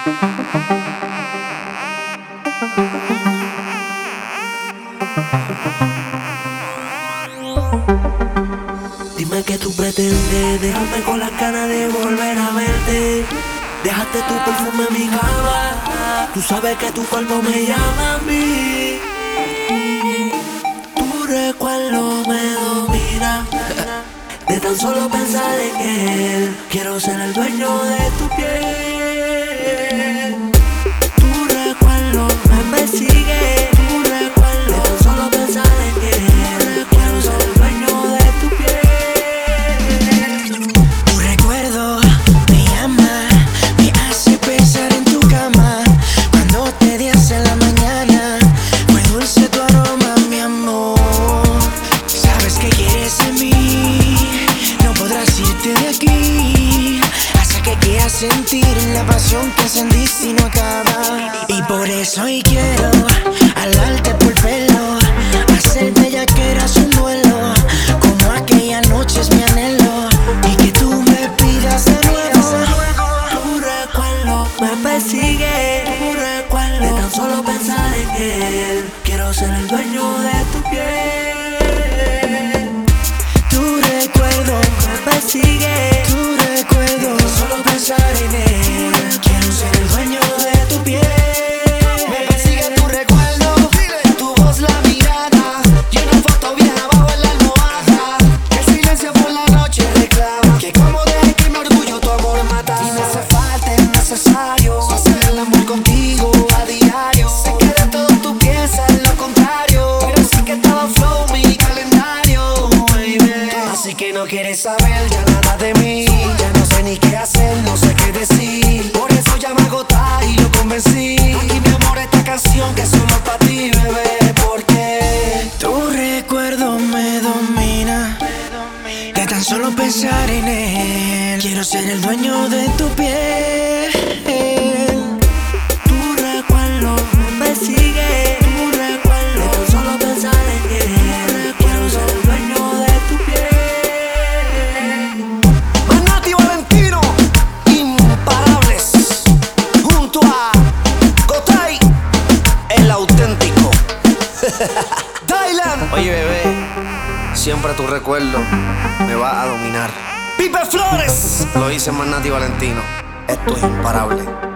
Dime que tú pretendes dejarme con las ganas de volver a verte. Dejaste tu perfume en mi cama. Tú sabes que tu cuerpo me llama a mí. Tu recuerdo me domina. De tan solo pensar en él, quiero ser el dueño de tu piel. Tu recuerdo me persigue. Tu recuerdo, de tan solo pensar en él, quiero ser el dueño de tu piel. Tu recuerdo me llama, me hace pensar en tu cama. Cuando te di en la mañana, fue dulce tu aroma, mi amor. Sabes que quieres de mí, no podrás irte de aquí hasta que quieras sentir la pasión que encendiste y no acaba. Y por eso hoy quiero alarte por el pelo, hacerte ya que eras un duelo, como aquella noche es mi anhelo, y que tú me pidas de nuevo. Tu recuerdo me persigue. Tu recuerdo, de tan solo pensar en él, quiero ser el dueño de tu piel. Tu recuerdo Me persigue. Tu recuerdo, De tan solo pensar en él, quiero ser el dueño de tu piel. me persigue tu recuerdo, tu voz, la mirada, y una foto vieja bajo en la almohada. El silencio por la noche reclama que como dejé que mi orgullo tu amor mata. Y me hace falta, es necesario hacer el amor contigo a diario. Sé que de todo tú piensas lo contrario, pero sí que estaba flow mi calendario, baby. Así que no quieres saber ya nada de mí, ya no sé ni qué hacer, no sé qué decir. Por eso ya me agotá y lo convencí. Aquí mi amor, esta canción que es solo para ti, bebé, porque tu recuerdo me domina. De tan solo pensar en él, quiero ser el dueño de tu piel. Tu recuerdo me persigue. Tu recuerdo, de tan solo pensar en él, quiero ser el dueño de tu piel. Manati Valentino, imparables, junto a Gotay, el auténtico. Thailand. Oye, bebé, siempre tu recuerdo me va a dominar. Pipe Flores. Lo dice Manati Valentino. Esto es imparable.